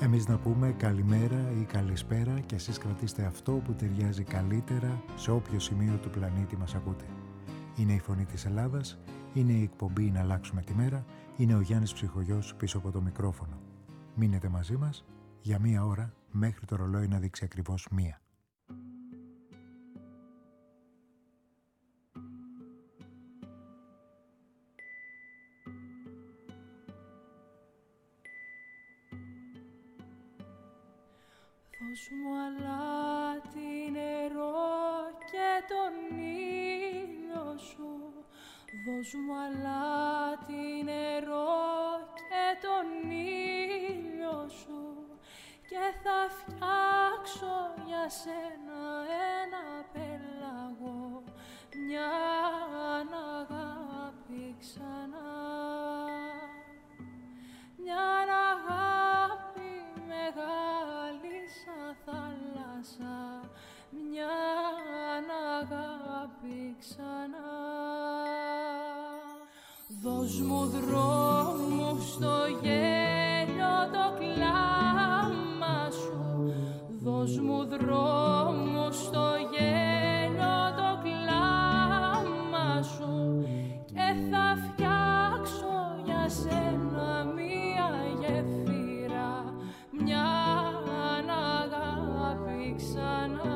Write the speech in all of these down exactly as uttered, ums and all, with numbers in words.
Εμείς να πούμε καλημέρα ή καλησπέρα και εσείς κρατήστε αυτό που ταιριάζει καλύτερα σε όποιο σημείο του πλανήτη μας ακούτε. Είναι η Φωνή της Ελλάδας, είναι η εκπομπή «Να αλλάξουμε τη μέρα», είναι ο Γιάννης Ψυχογιός πίσω από το μικρόφωνο. Μείνετε μαζί μας για μία ώρα μέχρι το ρολόι να δείξει ακριβώς μία. Δώσ' μου αλάτι νερό και τον ήλιο σου. Δώσ' μου αλάτι νερό και τον ήλιο σου. Και θα φτιάξω για σένα ένα πέλαγο, μια αγάπη ξανά. Μια αγάπη μεγάλη σαν θάλασσα, μια αγάπη ξανά. Δώσ' μου δρόμου στο γέλιο το κλάμα σου. Δώσ' μου δρόμου στο γέλιο το κλάμα σου. Και θα φτιάξω για σένα μία γεφύρα, μια αγάπη ξανά.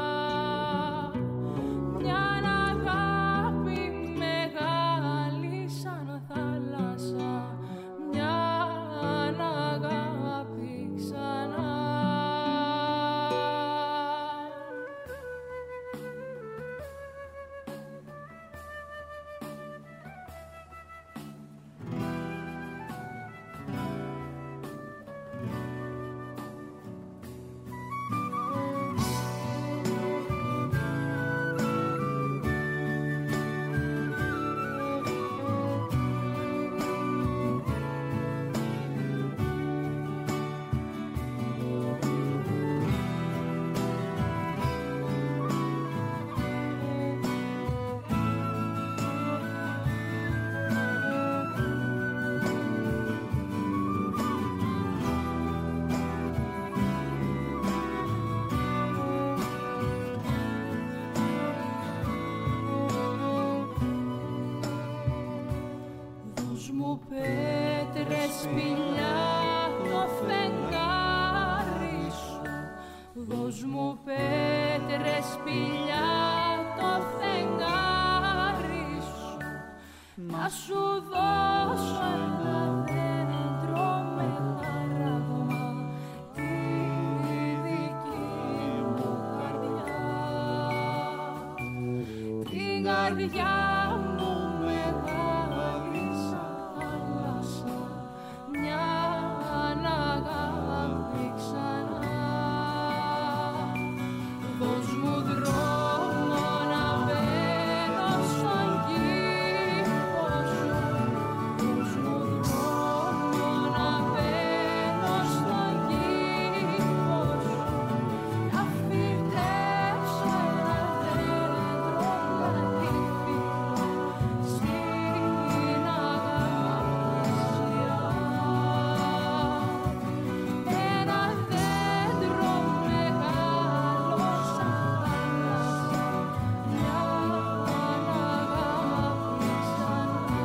Μια αγάπη μεγάλη σαν θάλασσα, μια αγάπη ξανά. Δώσ' μου πέτρες, σπηλιά, το φεγγάρι σου. Να σου δώσω ένα δέντρο με χαράγμα, τη δική μου καρδιά. Την καρδιά μου μεγάλη σαν θάλασσα, μια αγάπη ξανά. Δώσ' μου δρόμο να μπαίνω στον κήπο σου. Δώσ' μου δρόμο να μπαίνω στον κήπο σου. Να φυτέψω ένα δέντρο λατύφι στην αγάπησιά. Ένα δέντρο μεγάλο σαν θάλασσα, μια αγάπη ξανά.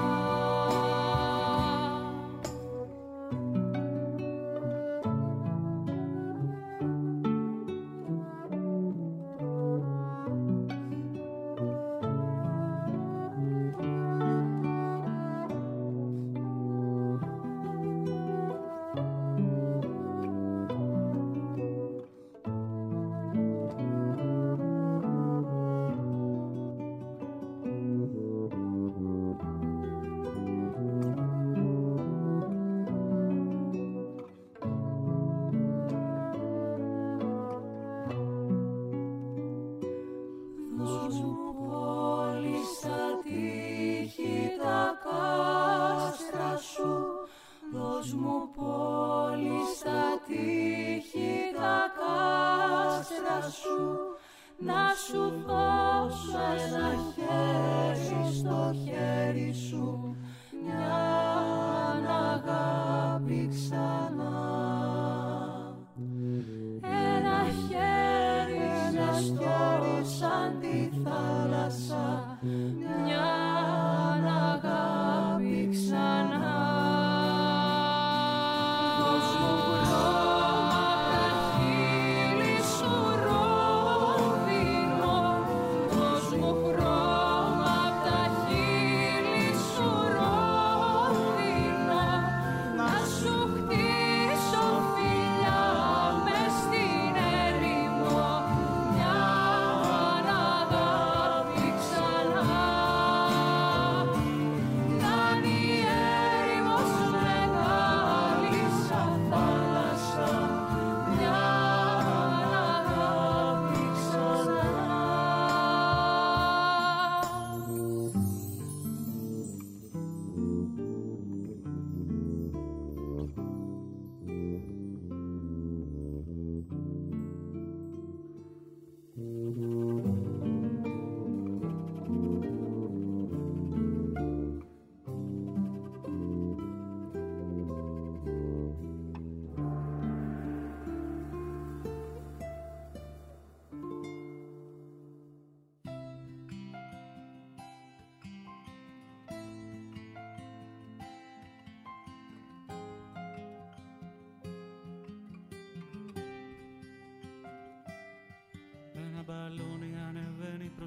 Δώσ' μου πόλη στα τείχη τα κάστρα σου. Δώσ' μου πόλη στα τείχη τα κάστρα σου. Να σου δώσω ένα χέρι στο χέρι σου, μια αγάπη ξανά.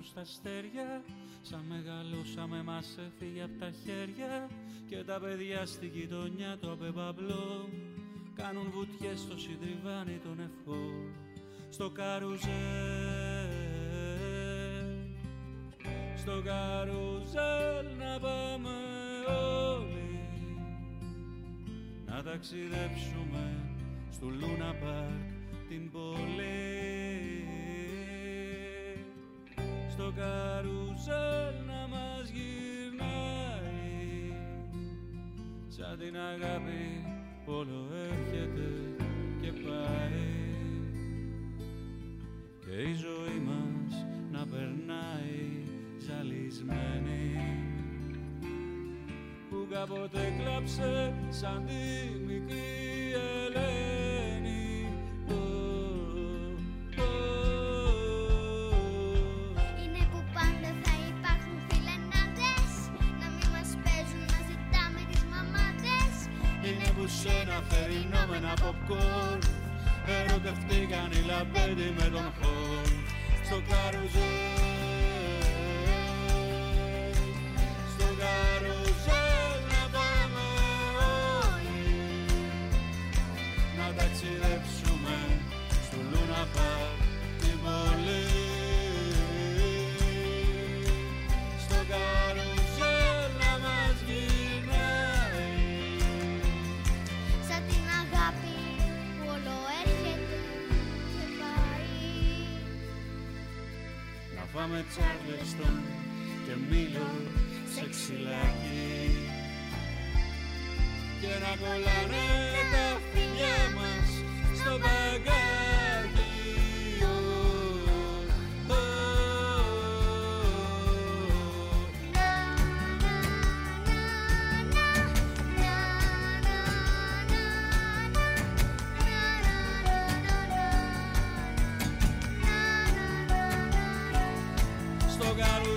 στα αστέρια. Σαν μεγαλώσαμε μας έφυγε απ' τα χέρια. Και τα παιδιά στη γειτονιά το απεμπαμπλό κάνουν βουτιές στο συντριβάνι των ευχών. Στο καρουζέλ, στο καρουζέλ να πάμε όλοι, να ταξιδέψουμε στο Λούνα Πάρκ την πόλη. Στο καρουζέλ να μας γυρνάει, σαν την αγάπη που όλο έρχεται και πάει. Και η ζωή μας να περνάει ζαλισμένη, που κάποτε κλάψε σαν τη μικρή Ελένη. Είναι που πάντα θα υπάρχουν φιλενάδες, να μην μας παίζουν να ζητάμε τις μαμάδες. Είναι που σε ένα θερινό με ένα popcorn ερωτευτήκαν οι λαμπέντι με τον χορ. Στο καρουζέλ, στο καρουζέλ να πάμε όλοι, να ταξιδέψουμε στο Λούνα Πάρκ την πόλη. Στο καρουζέλ να μας γυρνάει, σαν την αγάπη που όλο έρχεται και πάει. να φάμε Τσάρλεστον και Μήλο σε ξυλάκι, και να κολλάνε τα φιλιά μας στο μπαγκάκι. Στο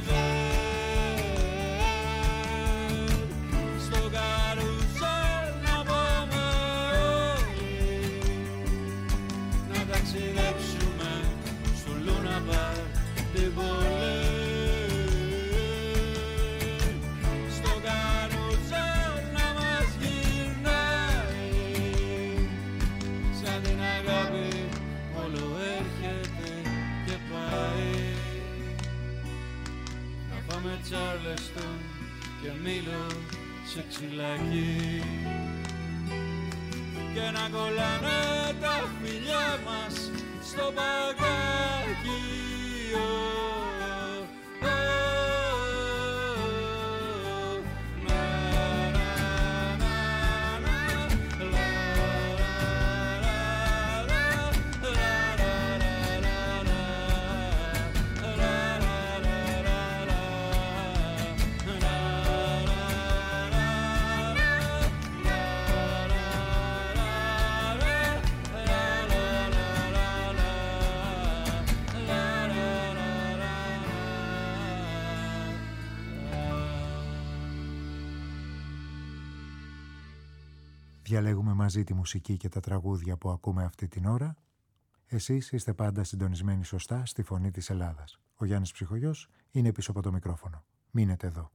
καρουζέλ, στο καρουζέλ να πάμε όλοι, να ταξιδέψουμε στο Λούνα Πάρκ την πόλη. Στο καρουζέλ να μας γυρνάει, σαν την αγάπη όλο έρχεται και πάει. Πάμε Τσάρλεστον και Μήλο σε ξυλάκι, και να κολλάνε τα φιλιά μας στο μπαγκάκι. Διαλέγουμε μαζί τη μουσική και τα τραγούδια που ακούμε αυτή την ώρα. Εσείς είστε πάντα συντονισμένοι σωστά στη φωνή της Ελλάδας. Ο Γιάννης Ψυχογιός είναι πίσω από το μικρόφωνο. Μείνετε εδώ.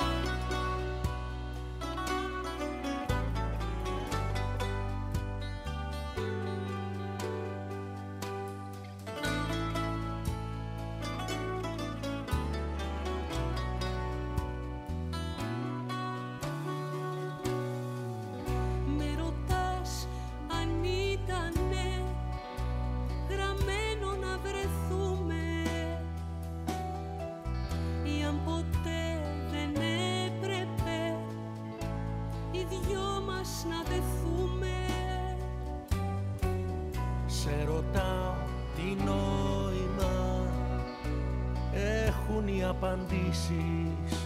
Απαντήσεις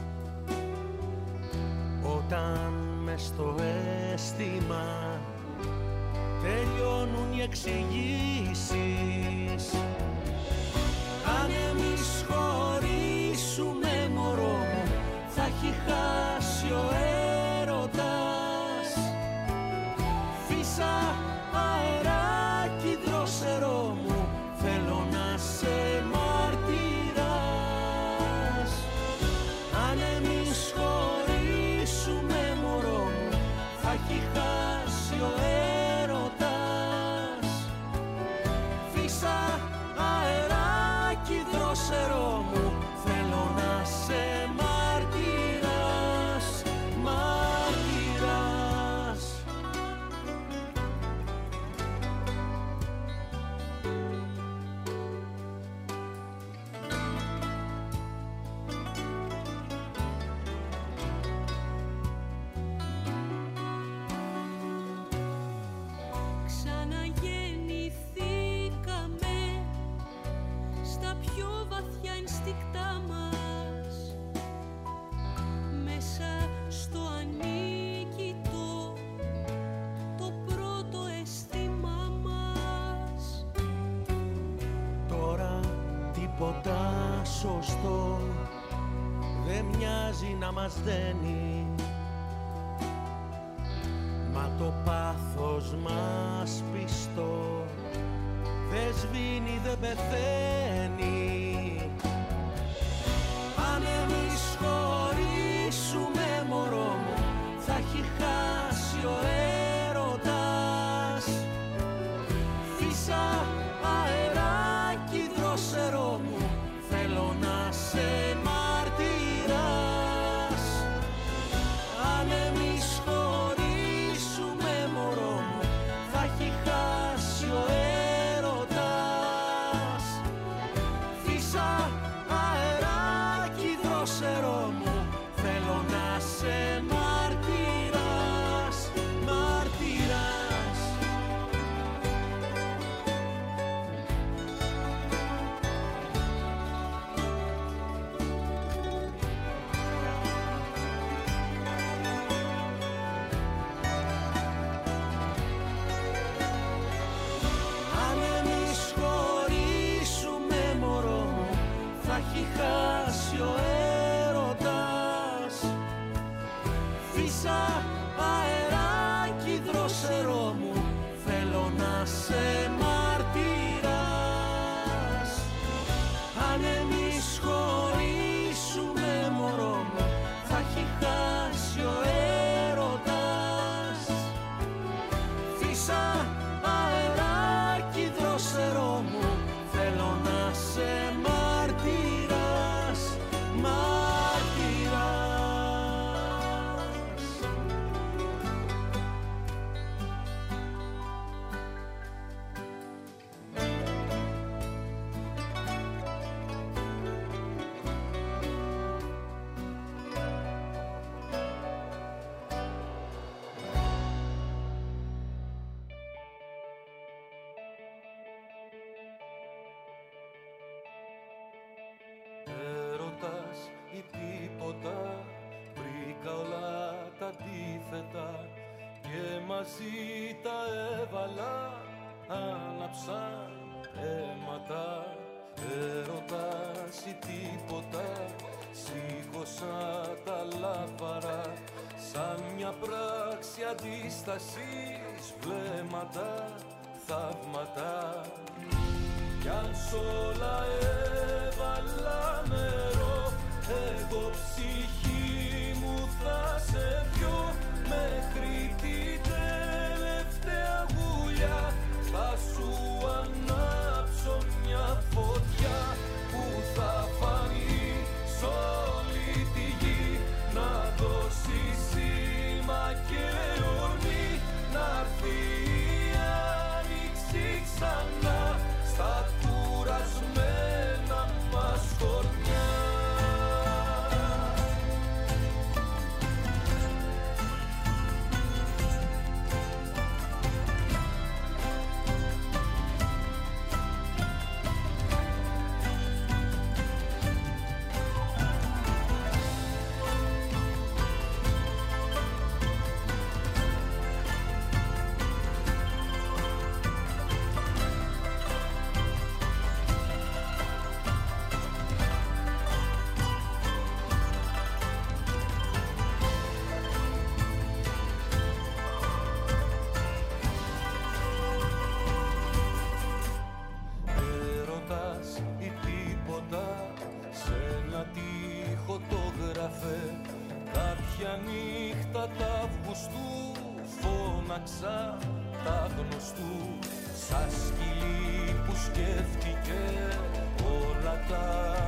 όταν μες στο αίσθημα τελειώνουν οι εξηγήσεις. Αν εμείς χωρίσουμε μωρό μου, θα έχει χάσει ο έρωτας. Φύσα αεράκι δρόσερό μου, θέλω να σε μαρτυράς. δρόσερό μου, θέλω να σε μάρτυρας, μάρτυρας. Σωστό δεν μοιάζει να μας δένει, μα το πάθος μας πιστό δεν σβήνει, δεν πεθαίνει. Αν εμείς χωρίσουμε μωρό μου, θα έχει χάσει ο έρωτας. Φύσα αεράκι δρόσερό μου, θέλω να σε μάρτυρας. Αν εμείς χωρίσουμε μωρό μου, θα έχει χάσει ο έρωτας. Φύσα αεράκι δρόσερό μου, θέλω να σε μάρτυρας, μάρτυρας. Χάσει ο έρωτας. Φύσα αεράκι δρόσερό μου, θέλω να σε μάρτυρας. Αν εμείς χωρίσουμε μωρό μου, θα έχει χάσει ο έρωτας. Φύσα αεράκι δρόσερό μου, θέλω να σε μάρτυρας, μάρτυρας. Έρωτας ή τίποτα, βρήκα όλα τα αντίθετα και μαζί τα έβαλα, άναψαν αίματα. Έρωτας ή τίποτα, σήκωσα τα λάφαρα, σαν μια πράξη αντίστασης, βλέμματα, θαύματα. Κι αν σ' όλα έβαλα νερό, εγώ ψυχή μου θα σε πιω, μέχρι την τελευταία γουλιά θα σου ανάψω μια φωτιά που θα φανεί σ' όλη τη γη, να δώσει σήμα και ορμή, να'ρθεί η άνοιξη ξανά στα κουρασμένα μας χωριά. Κάποια νύχτα τα Αυγουστού φώναξα τα γνωστού, σαν σκυλί που σκέφτηκε όλα τα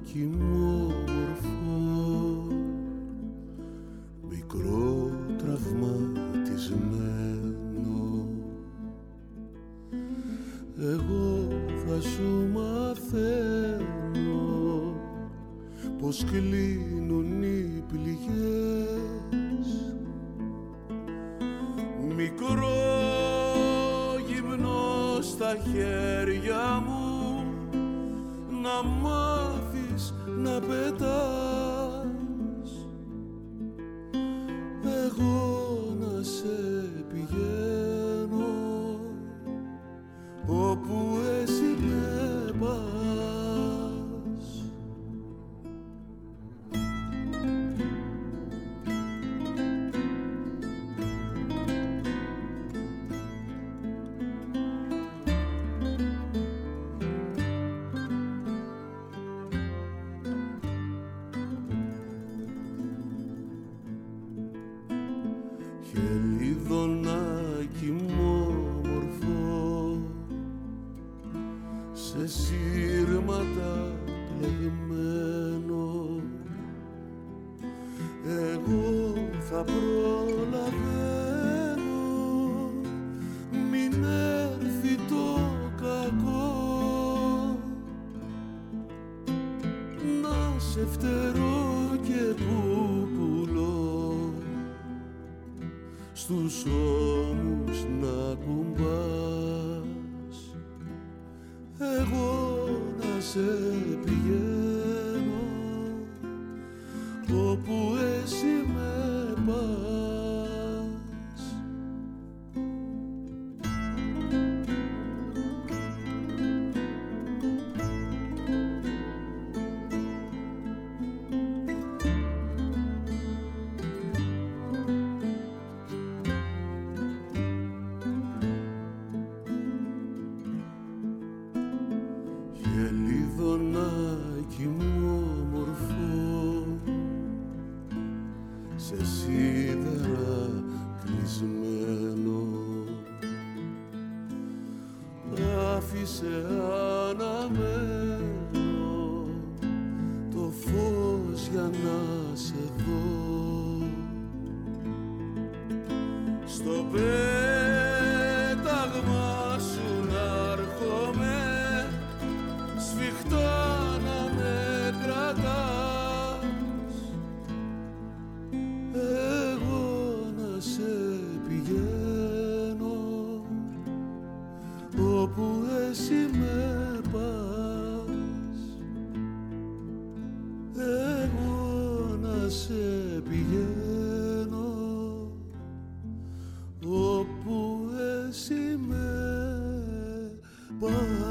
κοιμόμορφο, μικρό τραυματισμένο. Εγώ θα σου μαθαίνω πως κλείνουν οι πληγές. Μικρό γυμνό στα χέρια μου, να μάθεις να πετάς, εγώ να σε πηγαίνω όπου εσύ με πας. Χελιδονάκι μόμορφο, σε σύρματα πλεγμένο, εγώ θα προλαβαίνω μην έρθει το κακό, να σε φτερώ και πουπουλώ, στους ώμους να κουμπάς, εγώ να σε πηγαίνω όπου εσύ με πας. Χελιδονάκι μόμορφο, σε σίδερα κλεισμένο, άφησε αναμένο το φως για να σε δω. Στο πέταγμα σου να έρχομαι, σφιχτά να με κρατάς, εγώ να σε πηγαίνω όπου εσύ με πας, εγώ να σε πηγαίνω όπου εσύ με πας.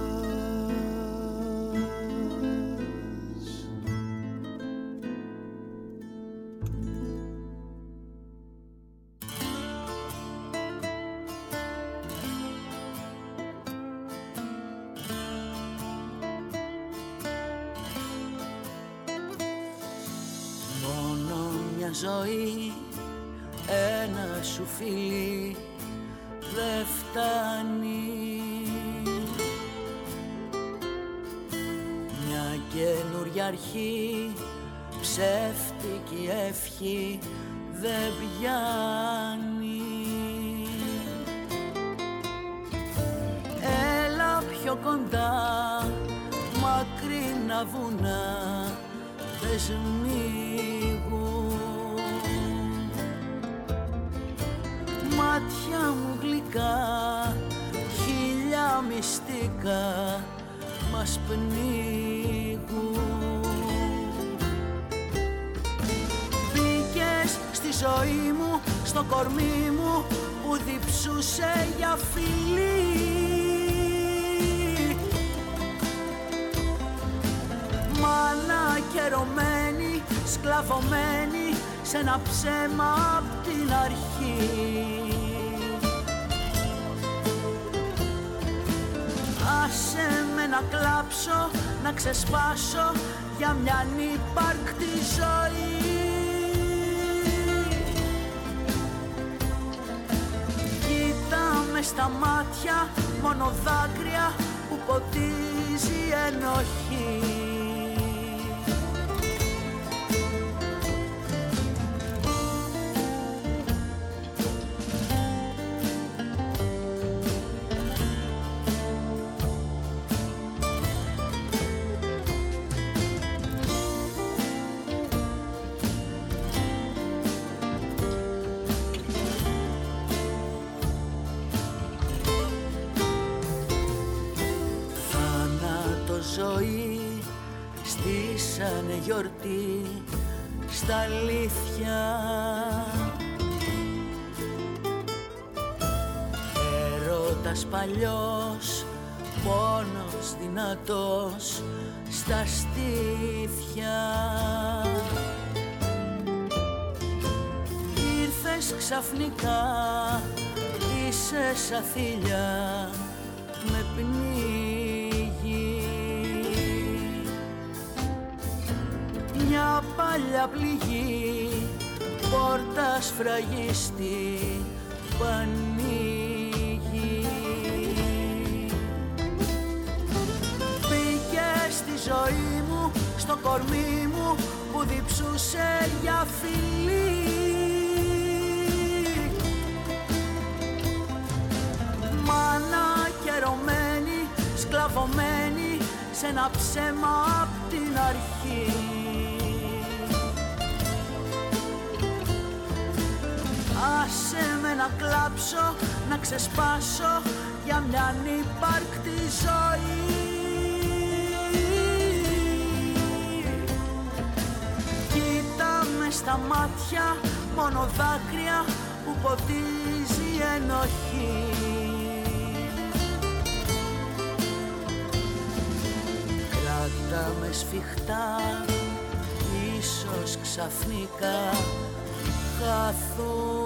Ζωή, ένα σου φίλι δε φτάνει, μια καινούρια αρχή, ψεύτικη ευχή δεν πιάνει. Έλα πιο κοντά, μακρινά βουνά δεν σμίγουν, μάτια μου γλυκά, χίλια μυστικά μας πνίγουν. Μπήκες στη ζωή μου, στο κορμί μου που διψούσε για φιλί, μάνα καιρωμένη, σκλαβωμένη σε ένα ψέμα απ' την αρχή. Άσε με να κλάψω, να ξεσπάσω για μια ανύπαρκτη ζωή. Κοίτα με στα μάτια, μόνο δάκρυα που ποτίζει ενοχή. ζωή στήσανε γιορτή στα αλήθεια. Έρωτας παλιός, πόνος δυνατός στα στήθια. Ήρθες ξαφνικά, είσαι σαν θηλιά με πνίγει. Μια παλιά πληγή, πόρτα σφραγίστη που ανοίγει. Μπήκες στη ζωή μου, στο κορμί μου που διψούσε για φιλί. Μάνα καιρωμένη, σκλαβωμένη σε ένα ψέμα απ' την αρχή. Άσε με να κλάψω, να ξεσπάσω για μια ανύπαρκτη ζωή. Κοίτα με στα μάτια, μόνο δάκρυα που ποτίζει ενοχή. Κράτα με σφιχτά, ίσως ξαφνικά χαθούμε.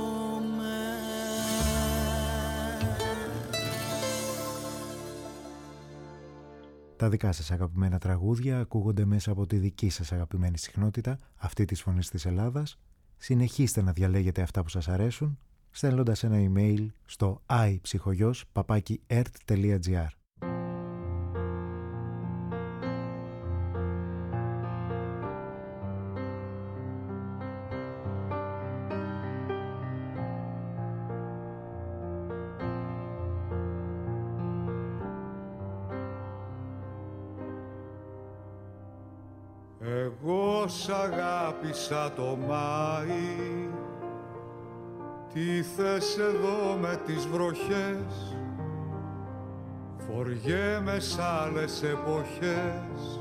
Τα δικά σας αγαπημένα τραγούδια ακούγονται μέσα από τη δική σας αγαπημένη συχνότητα, αυτή της Φωνής της Ελλάδας. Συνεχίστε να διαλέγετε αυτά που σας αρέσουν, στέλνοντας ένα email στο iPsychogos παπάκι ερτ τελεία τζι άρ. Εγώ σ' αγάπησα το Μάη, τι θες εδώ με τις βροχές, φοριέμαι σ' άλλες εποχές,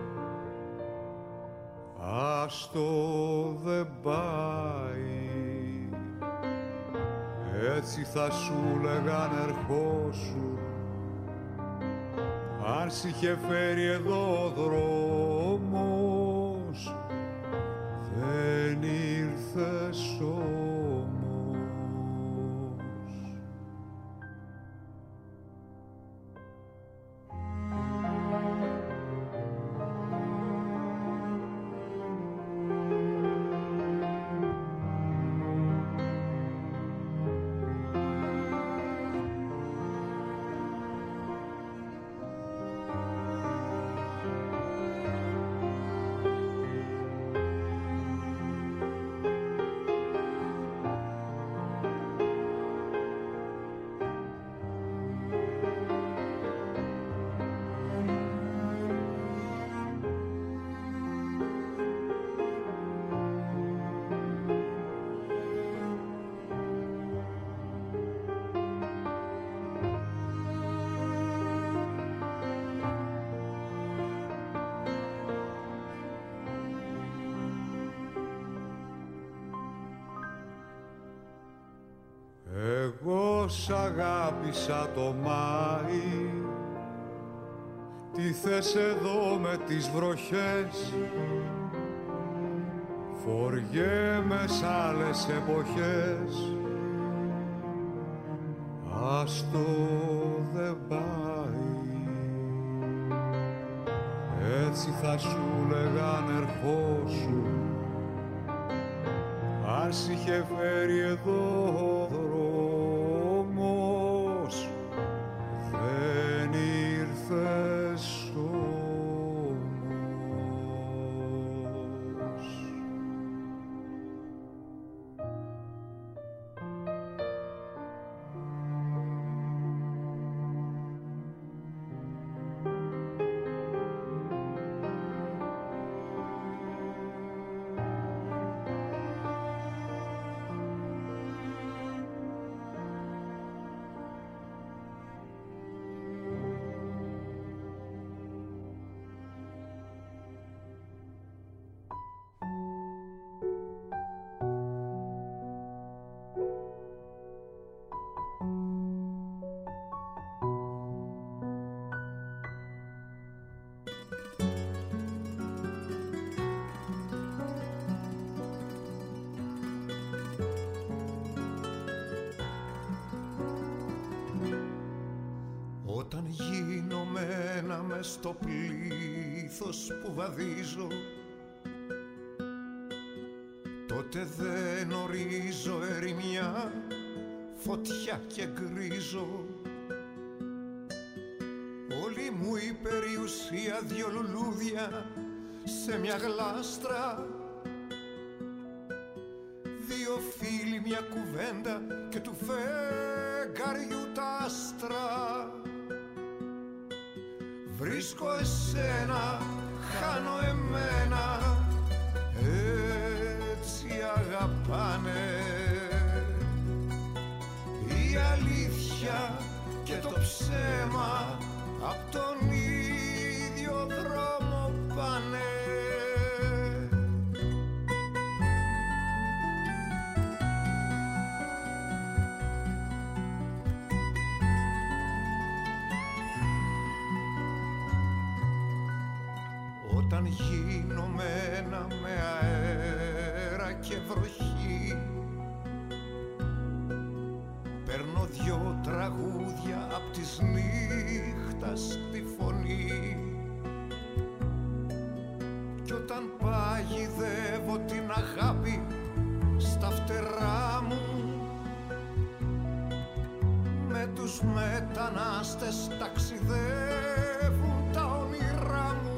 άστο δεν πάει, έτσι θα σου λέγαν ερχόσου, αν σ' είχε φέρει εδώ ο δρόμος, δεν ήρθες όμως. Εγώ σ' αγάπησα το Μάη, τι θες εδώ με τις βροχές, φοριέμαι σ' άλλες εποχές, άστο δεν πάει, έτσι θα σου λέγαν ερχόσου, αν σ' είχε φέρει εδώ ο δρόμος, δεν ήρθες όμως. γυμνωμένα μες στο πλήθος που βαδίζω, τότε δεν ορίζω ερημιά, φωτιά και γκρίζω. Όλη μου η περιουσία δυο λουλούδια σε μια γλάστρα, δύο φίλοι μια κουβέντα και του φεγγαριού τα άστρα. Βρίσκω εσένα, χάνω εμένα, έτσι αγαπάνε. Η αλήθεια και το ψέμα απ' τον ίδιο δρόμο πάνε. Όταν γίνομένα με αέρα και βροχή, παίρνω δυο τραγούδια απ' της νύχτας τη φωνή. Κι όταν παγιδεύω την αγάπη στα φτερά μου, με τους μετανάστες ταξιδεύουν τα όνειρά μου.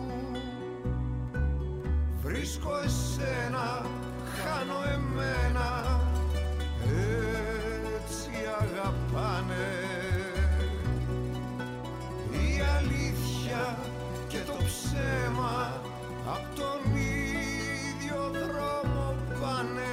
Βρίσκω εσένα, χάνω εμένα, έτσι αγαπάνε. Η αλήθεια και το ψέμα απ' τον ίδιο δρόμο πάνε.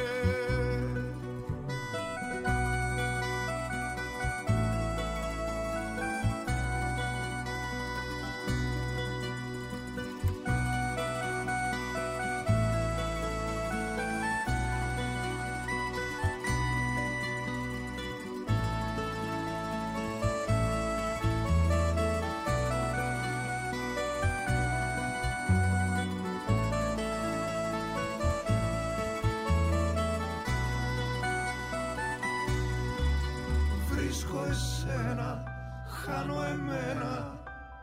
Χάνω εμένα,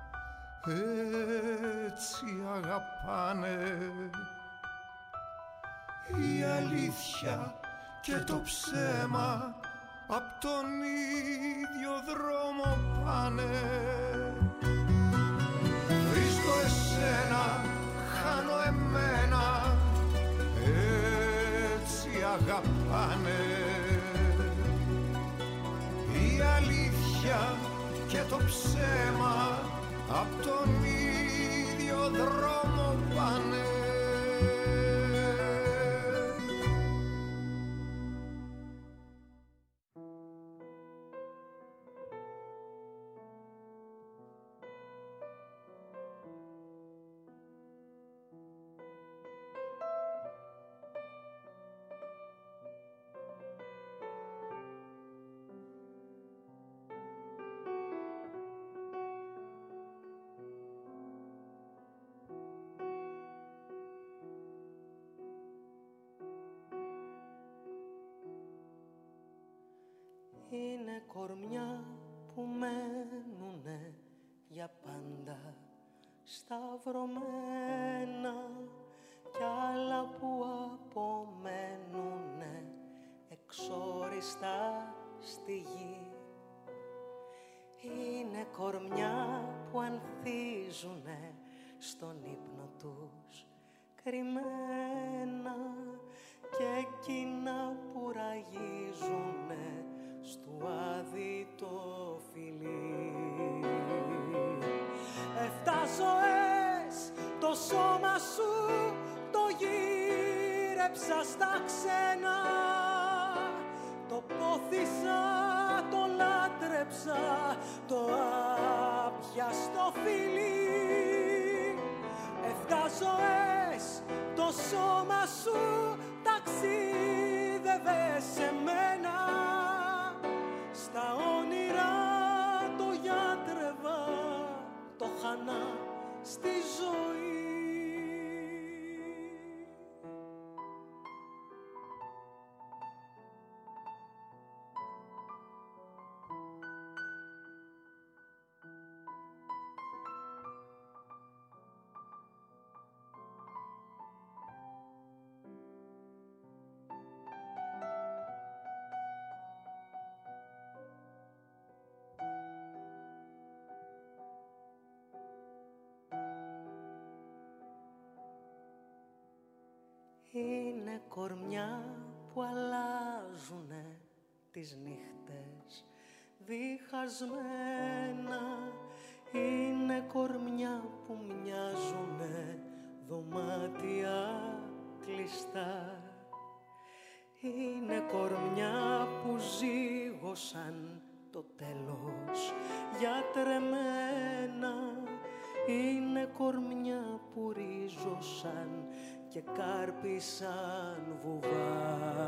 έτσι αγαπάνε. Η αλήθεια και το ψέμα απ' τον ίδιο δρόμο πάνε. Βρίσκω εσένα, χάνω εμένα, έτσι αγαπάνε. Η αλήθεια και το ψέμα απ' τον ίδιο δρόμο πάνε. Είναι κορμιά που μένουνε για πάντα σταυρωμένα κι άλλα που απομένουνε εξόριστα στη γη. Είναι κορμιά που ανθίζουνε στον ύπνο τους κρυμμένα και εκείνα που ραγίζουνε στου άδει το φιλί. Εφτά ζωές το σώμα σου το γύρεψα στα ξένα, το πόθησα, το λάτρεψα, το άπιαστο φιλί. Εφτά ζωές το σώμα σου ταξίδευε σε μένα, στα όνειρα το γιάτρευα, το χανά στη ζωή. Είναι κορμιά που αλλάζουνε τις νύχτες διχασμένα. Είναι κορμιά που μοιάζουνε δωμάτια κλειστά. Είναι κορμιά που ζήγωσαν το τέλος γιατρεμένα. Είναι κορμιά που ρίζωσαν και κάρπισαν βουβά.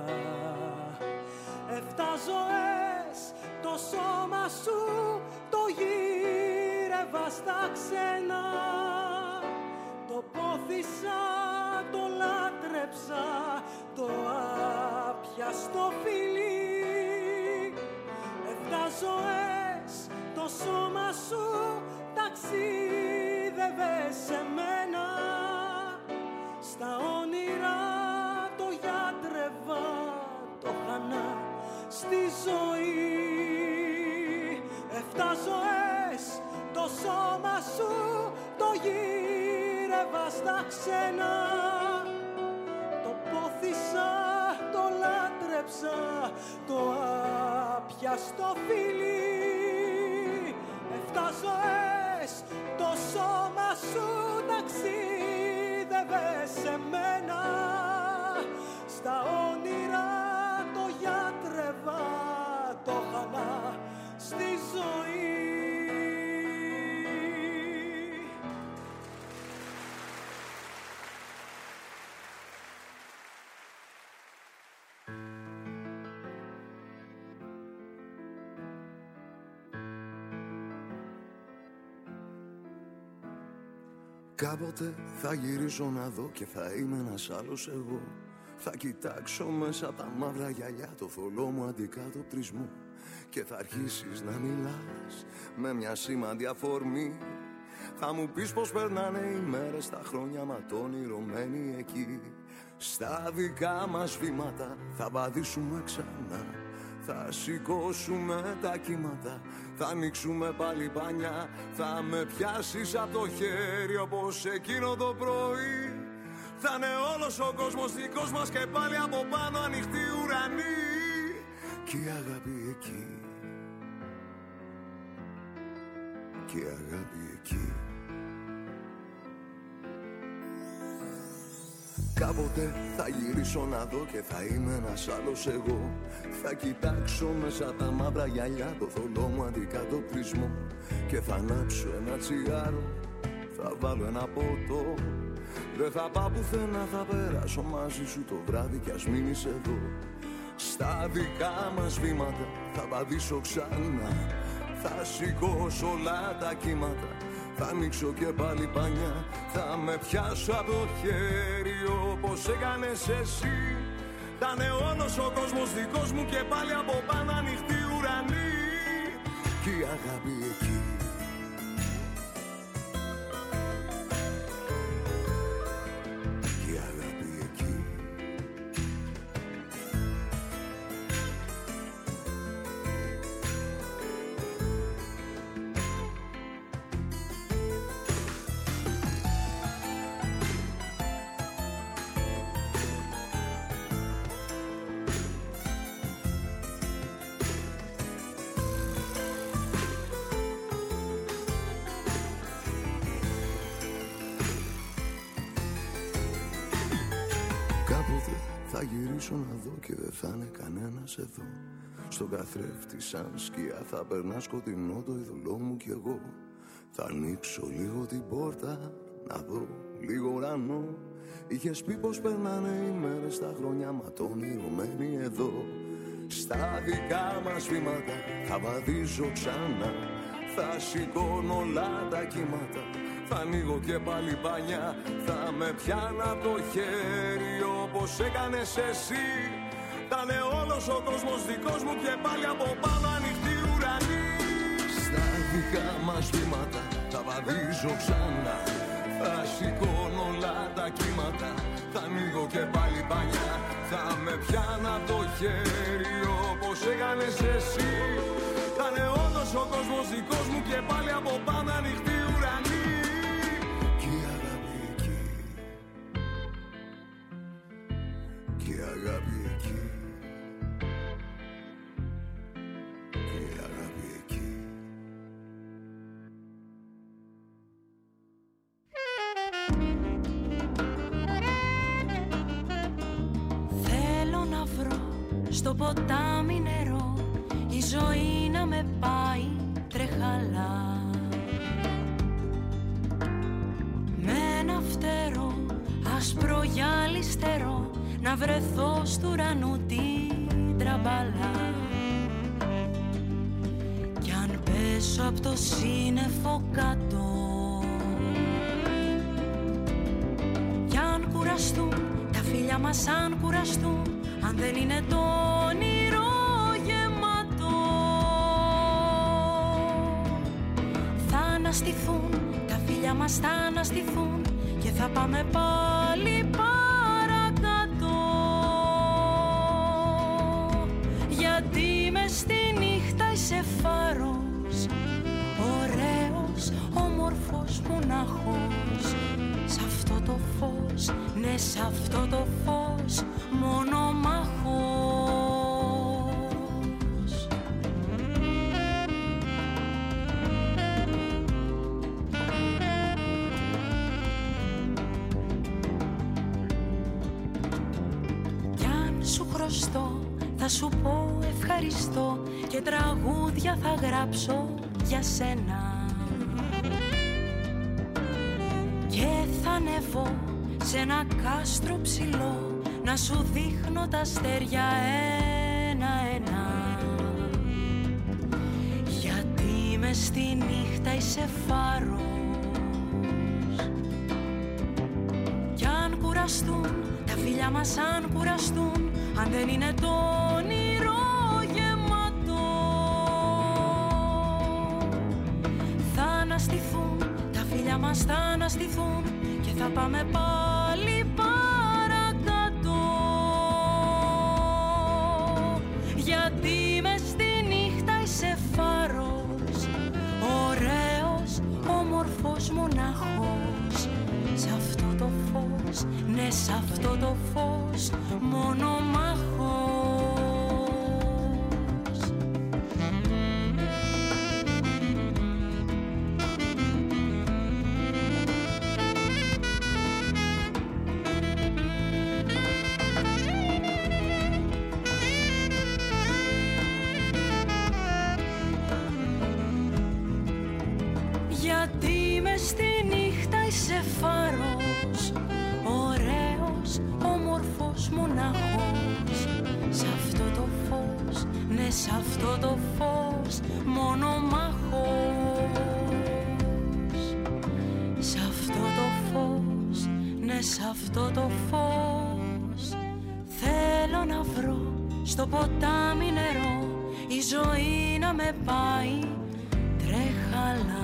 Εφτά ζωές το σώμα σου το γύρευα στα ξένα. Το πόθησα, το λάτρεψα, το άπιαστο φιλί. Εφτά ζωές το σώμα σου ταξίδευε σε μένα. Στα όνειρα το γιατρεύα, το χανά στη ζωή. Εφτά ζωές το σώμα σου το γύρευα στα ξένα. Το πόθησα, το λάτρεψα, το άπιαστο φιλί. Εφτά ζωές το σώμα σου ταξίδευε σε μένα. Στα όνειρα το γιατρεύα, το χανά στη ζωή. Κάποτε θα γυρίσω να δω και θα είμαι ένας άλλος εγώ. Θα κοιτάξω μέσα τα μαύρα γυαλιά το θολό μου αντικατοπτρισμό. Και θα αρχίσεις να μιλάς με μια σήμαντη αφορμή. Θα μου πεις πως περνάνε οι μέρες, τα χρόνια ματώνυρωμένοι εκεί. Στα δικά μας βήματα θα βαδίσουμε ξανά. Θα σηκώσουμε τα κύματα, θα ανοίξουμε πάλι πανιά. Θα με πιάσεις από το χέρι όπως εκείνο το πρωί. Θα είναι όλος ο κόσμος δικός μας και πάλι από πάνω ανοιχτή ουρανή. Κι η αγάπη εκεί, κι η αγάπη εκεί. Κάποτε θα γυρίσω να δω και θα είμαι ένας άλλος εγώ. Θα κοιτάξω μέσα τα μαύρα γυαλιά το θολό μου αντικατοπτρισμό. Και θα ανάψω ένα τσιγάρο, θα βάλω ένα ποτό. Δεν θα πάω πουθενά, θα περάσω μαζί σου το βράδυ κι ας μείνεις εδώ. Στα δικά μας βήματα θα βαδίσω ξανά. Θα σηκώσω όλα τα κύματα, θα ανοίξω και πάλι πανιά. Θα με πιάσω από το χέρι όπως έκανες εσύ. Θα είναι όλος ο κόσμος δικός μου και πάλι από πάνω ανοιχτή ουρανή. Κι η αγάπη εκεί, κι η αγάπη εκεί. Θα γυρίσω να δω και δεν θα είναι κανένας εδώ. Στον καθρέφτη σαν σκιά θα περνά σκοτεινό το ειδωλό μου κι εγώ. Θα ανοίξω λίγο την πόρτα να δω λίγο ουρανό. Είχες πει πως περνάνε οι μέρες, τα χρόνια ματώνυρωμένοι εδώ. Στα δικά μας βήματα θα βαδίζω ξανά. Θα σηκώνω όλα τα κύματα, θα ανοίγω και πάλι πανιά. Θα με πιάνω από το χέρι όπως έκανες εσύ. Θα είναι όλος ο κόσμος δικός μου και πάλι από πάνω ανοιχτή ουρανή. Στα δικά μας βήματα θα βαδίζω ξανά. Θα σηκώνω όλα τα κύματα, θα ανοίγω και πάλι πανιά. Θα με πιάνω από το χέρι όπως έκανες εσύ. Θα είναι όλος ο κόσμος δικός μου και πάλι από πάνω ανοιχτή ουρανή. Κι η αγάπη εκεί, αγάπη εκεί, και η αγάπη εκεί. Θέλω να βρω στο ποτάμι νερό, η ζωή να με πάει τρεχαλά. Με ένα φτερό άσπρο γυαλιστερό, να βρεθώ στου ουρανού την τραμπαλά. Κι αν πέσω απ' το σύννεφο κάτω, κι αν κουραστούν τα φίλια μας, αν κουραστούν, αν δεν είναι το όνειρο γεμάτο, θα αναστηθούν τα φίλια μας, θα αναστηθούν και θα πάμε πάλι παρακάτω. Γιατί μες στη νύχτα είσαι φάρος, ωραίος, όμορφος, μονάχος. Σ' αυτό το φως, ναι, σ' αυτό το φως, μονομάχος. Κι αν σου χρωστώ, θα σου πω ευχαριστώ και τραγούδια θα γράψω για σένα. Και θα ανεβώ σε ένα κάστρο ψηλό, να σου δείχνω τα αστέρια ένα-ένα. Γιατί μες στη νύχτα είσαι φάρος, κι αν κουραστούν τα φίλια μας, αν κουραστούν, αν δεν είναι το όνειρο γεμάτο, θα αναστηθούν τα φίλια μας, θα αναστηθούν και θα πάμε πάλι παρακάτω. Γιατί μες στη νύχτα είσαι φάρος, ωραίος, όμορφος, μονάχος. Σ' αυτό το φως, ναι, σ' αυτό το φως, μονομάχος. Γιατί μες στη νύχτα είσαι φάρος, ωραίος, όμορφος, μονάχος. Σ' αυτό το φως, ναι, σ' αυτό το φως, μονομάχος. Σ' αυτό το φως, ναι, σ' αυτό το φως, θέλω να βρω στο ποτάμι νερό, η ζωή να με πάει τρέχαλα.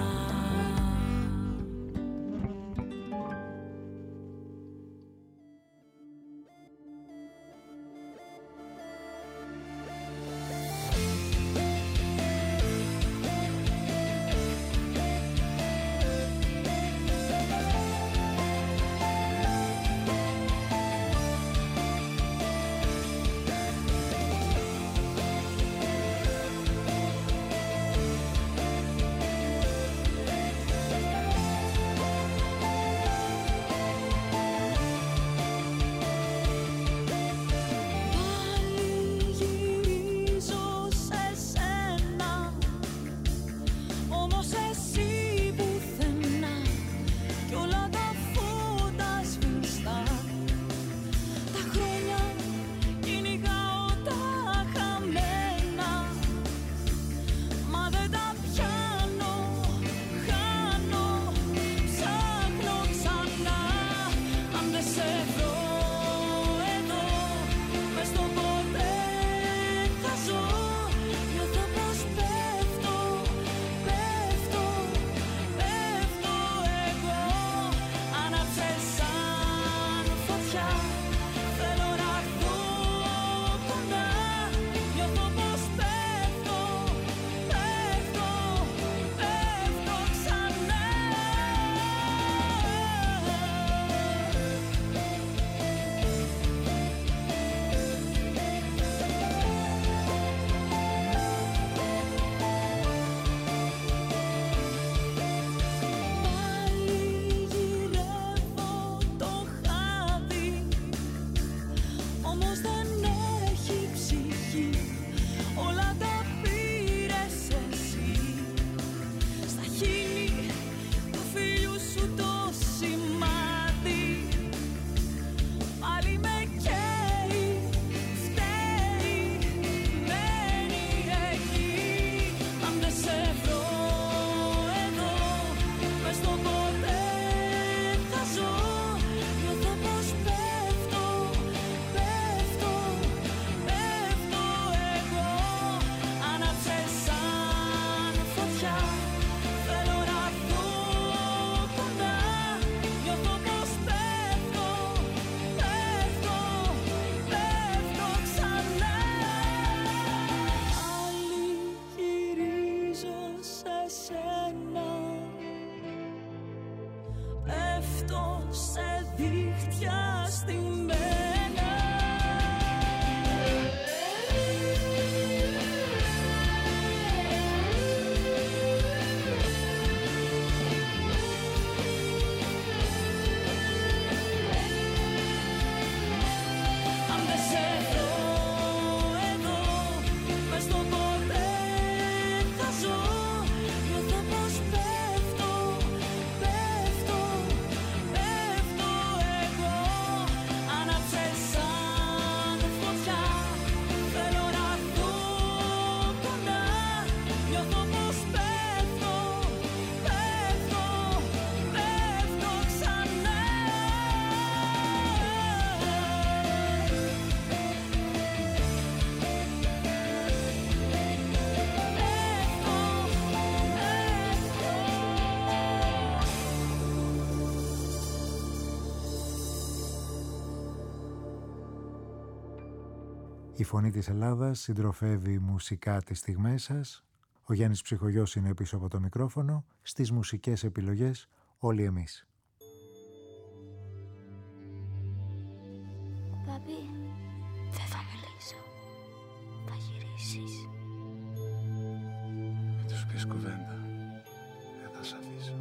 πέφτω σε δίχτυα στημμένα. Η φωνή της Ελλάδας συντροφεύει μουσικά τις στιγμές σας. Ο Γιάννης Ψυχογιός είναι πίσω από το μικρόφωνο. Στις μουσικές επιλογές όλοι εμείς. Παπί, δεν θα μιλήσω. Θα γυρίσεις. Με τους πεις κουβέντα. Δεν θα σ' αφήσω.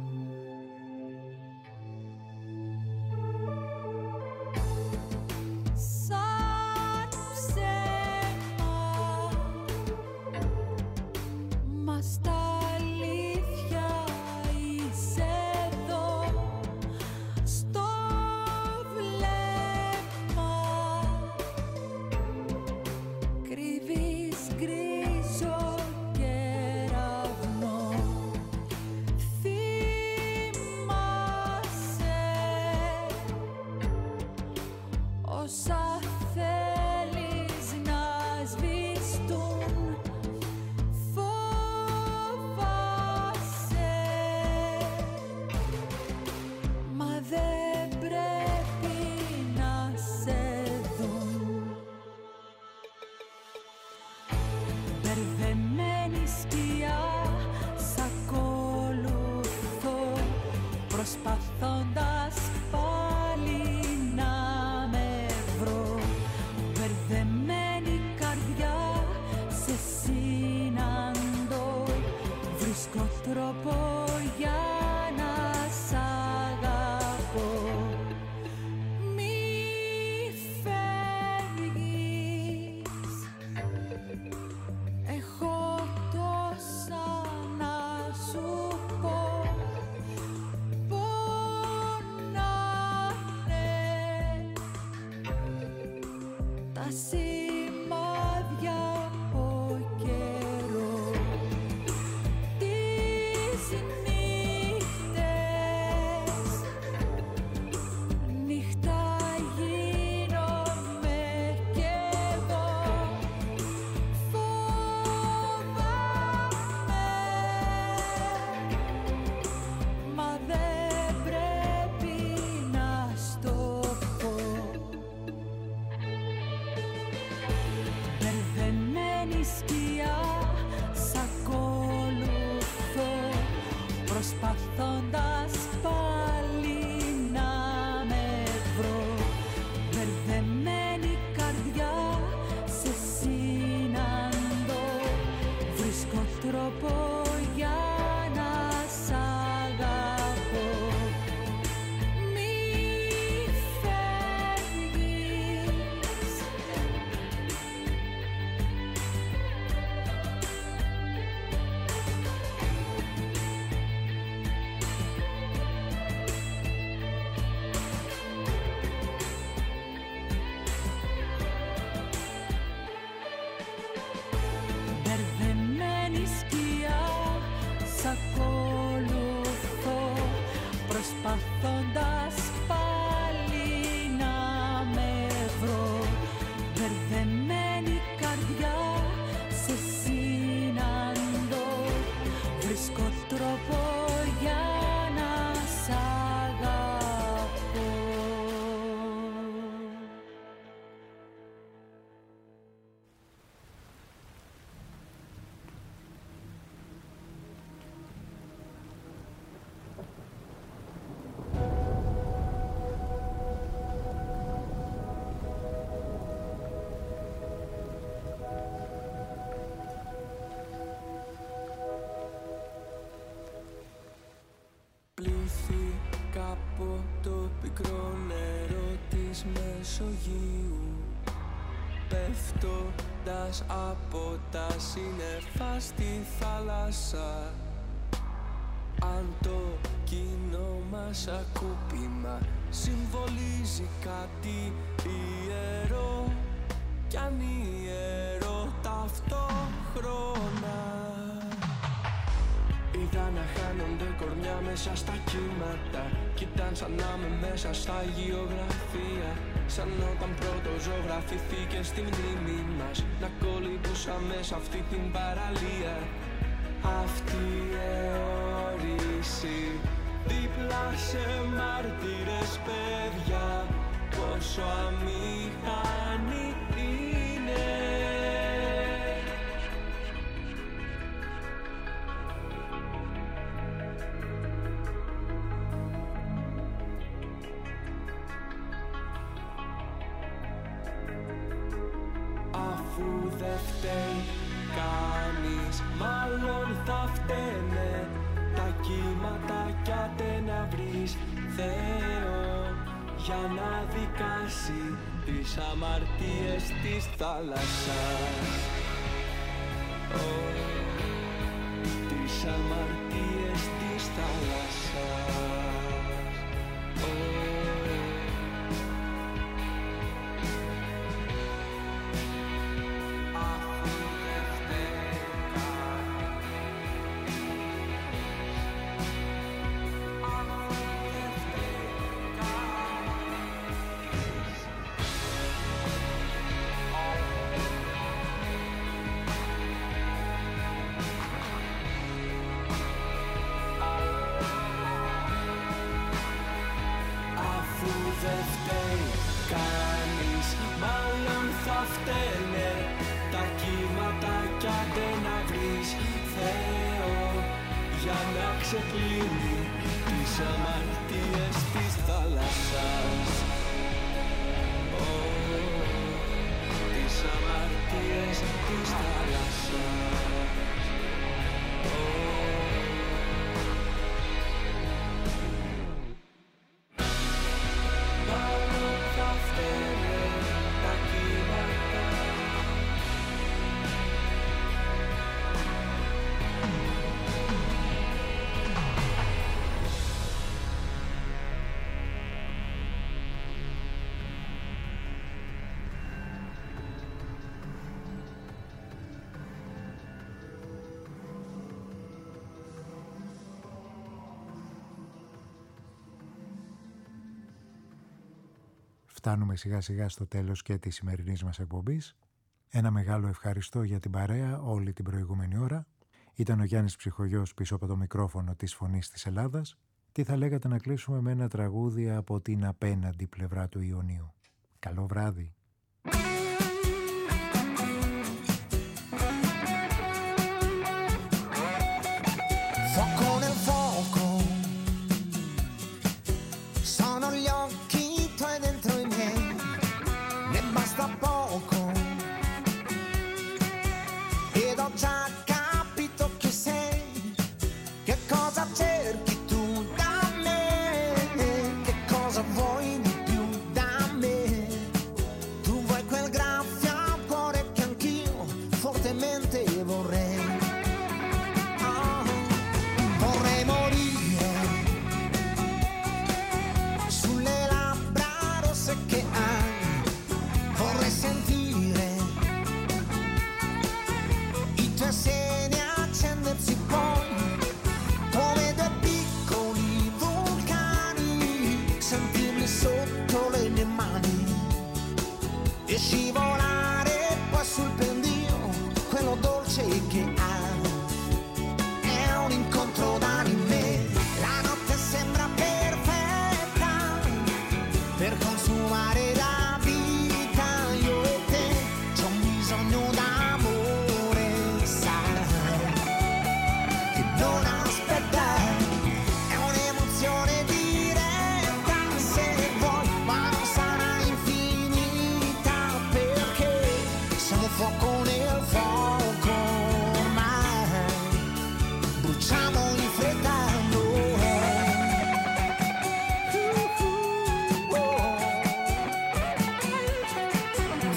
πλήθηκα από το πικρό νερό της Μεσογείου, πέφτοντας από τα σύννεφα στη θάλασσα. Αν το κοινό μας ακούπημα συμβολίζει κάτι ιερό, κι αν ιερό ταυτόχρονα, είδα να χάνονται κορμιά μέσα στα κύματα. Κι ήταν σαν να είμαι μέσα στα γεωγραφία, σαν όταν πρώτο ζωγραφηθήκε στη μνήμη μας, να κολυμπούσα μέσα αυτή την παραλία. Αυτή η αιώρηση δίπλα σε μάρτυρες παιδιά, πόσο αμήχανη είναι. Αφού δεν φταίει κανείς, μάλλον θα φταίνε τα κύματα, κι άντε να βρεις Θεό για να δικάσει τις αμαρτίες της θάλασσας. Oh, τις αμαρτίες της θάλασσας. Oh. Δεν φταίει κανείς, μάλλον θα φταίνε τα κύματα, κι άντε να βρεις Θεό για να ξεπλύνει τις αμαρτίες της θάλασσας. Oh, τις αμαρτίες της θάλασσας. Oh. Φτάνουμε σιγά σιγά στο τέλος και της σημερινής μας εκπομπής. Ένα μεγάλο ευχαριστώ για την παρέα όλη την προηγούμενη ώρα. Ήταν ο Γιάννης Ψυχογιός πίσω από το μικρόφωνο της Φωνής της Ελλάδας. Τι θα λέγατε να κλείσουμε με ένα τραγούδι από την απέναντι πλευρά του Ιωνίου. Καλό βράδυ.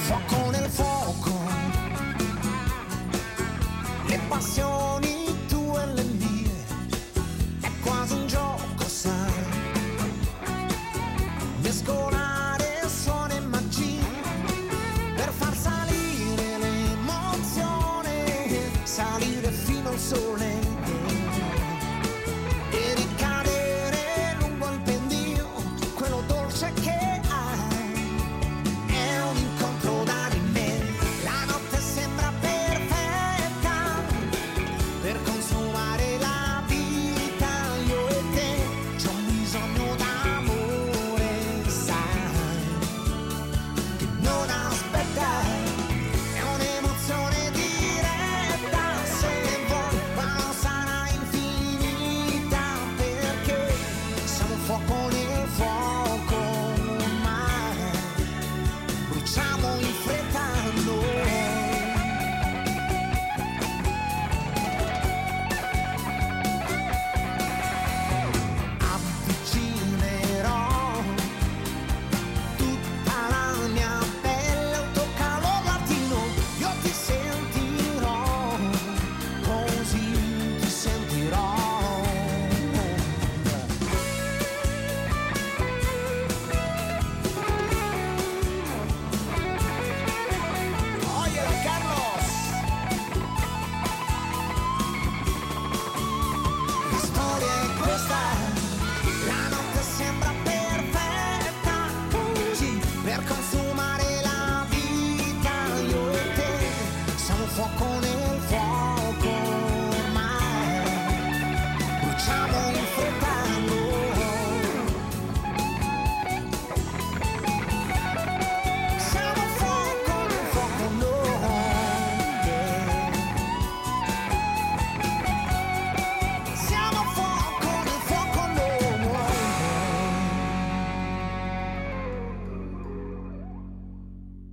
Fuck